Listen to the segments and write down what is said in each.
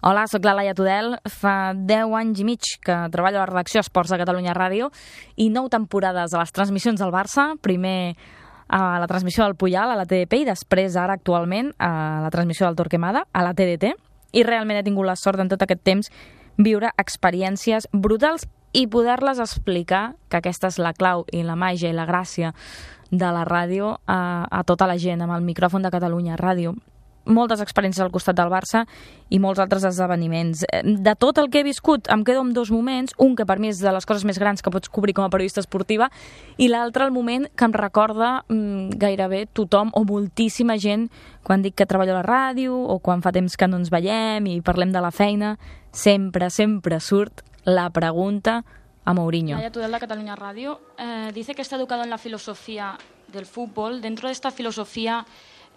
Hola, sóc la Laia Tudel. Fa 10 anys i mig que treballo a la redacció Esports de Catalunya Ràdio i 9 temporades a les transmissions del Barça, primer a la transmissió del Puyal a la TDP i després, ara actualment, a la transmissió del Torquemada a la TDT. I realment he tingut la sort en tot aquest temps viure experiències brutals i poder-les explicar, que aquesta és la clau i la màgia i la gràcia de la ràdio a tota la gent, amb el micròfon de Catalunya Ràdio. Moltes experiències al costat del Barça i molts altres esdeveniments. De tot el que he viscut, em quedo amb 2 moments, un que per mi és de les coses més grans que pots cobrir com a periodista esportiva, i l'altre el moment que em recorda gairebé tothom o moltíssima gent quan dic que treballo a la ràdio o quan fa temps que no ens veiem i parlem de la feina, sempre surt la pregunta a Mourinho. Laia Tudel de Catalunya Radio dice que está educado en la filosofía del fútbol. Dentro de esta filosofía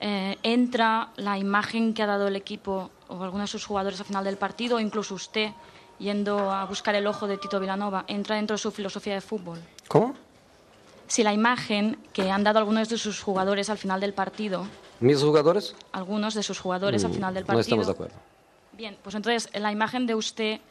entra la imagen que ha dado el equipo o algunos de sus jugadores al final del partido, o incluso usted yendo a buscar el ojo de Tito Vilanova, ¿entra dentro de su filosofía de fútbol? ¿Cómo? Si la imagen que han dado algunos de sus jugadores al final del partido... ¿Mis jugadores? Algunos de sus jugadores al final del partido... No estamos de acuerdo. Bien, pues entonces la imagen de usted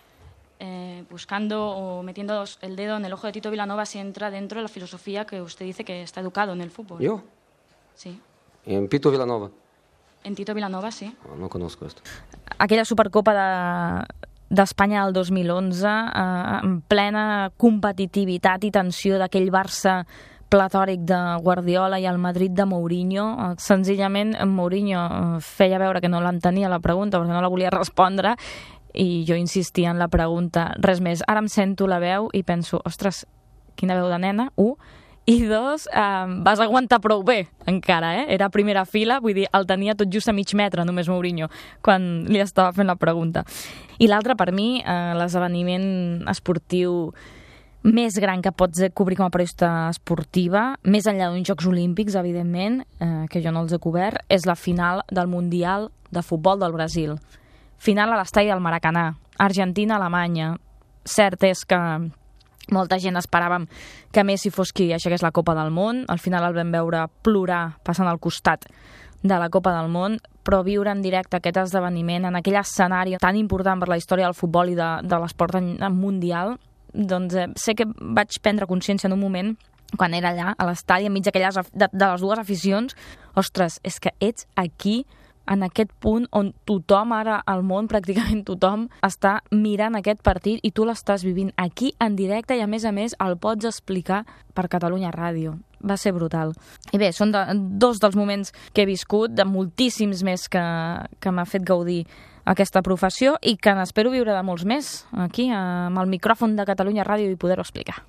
buscando o metiendo el dedo en el ojo de Tito Vilanova, si entra dentro de la filosofía que usted dice que está educado en el fútbol. ¿Yo? Sí. En Tito Vilanova. En Tito Vilanova, sí. No conozco esto. Aquella Supercopa d'Espanya del 2011, en plena competitivitat i tensió d'aquell Barça platòric de Guardiola i el Madrid de Mourinho. Senzillament, Mourinho feia veure que no l'entenia la pregunta perquè no la volia respondre i jo insistia en la pregunta. Res més. Ara em sento la veu i penso, ostres, quina veu de nena, 1. I 2, vas aguantar prou bé, encara, Era a primera fila, vull dir, el tenia tot just a mig metre, només Mourinho, quan li estava fent la pregunta. I l'altre, per mi, l'esdeveniment esportiu més gran que pots cobrir com a periodista esportiva, més enllà d'uns Jocs Olímpics, evidentment, que jo no els he cobert, és la final del Mundial de Futbol del Brasil. Final a l'estadi del Maracanà, Argentina-Alemanya. Cert és que molta gent esperàvem que Messi fos qui aixequés la Copa del Món. Al final el vam veure plorar passant al costat de la Copa del Món, però viure en directe aquest esdeveniment en aquell escenari tan important per la història del futbol i de l'esport mundial, doncs sé que vaig prendre consciència en un moment quan era allà, a l'estadi, enmig de les dues aficions. Ostres, és que ets aquí, en aquest punt on tothom, ara al món, pràcticament tothom, està mirant aquest partit i tu l'estàs vivint aquí en directe i a més el pots explicar per Catalunya Ràdio. Va ser brutal. I bé, són 2 dels moments que he viscut, de moltíssims més que m'ha fet gaudir aquesta professió i que n'espero viure de molts més aquí, amb el micròfon de Catalunya Ràdio i poder-ho explicar.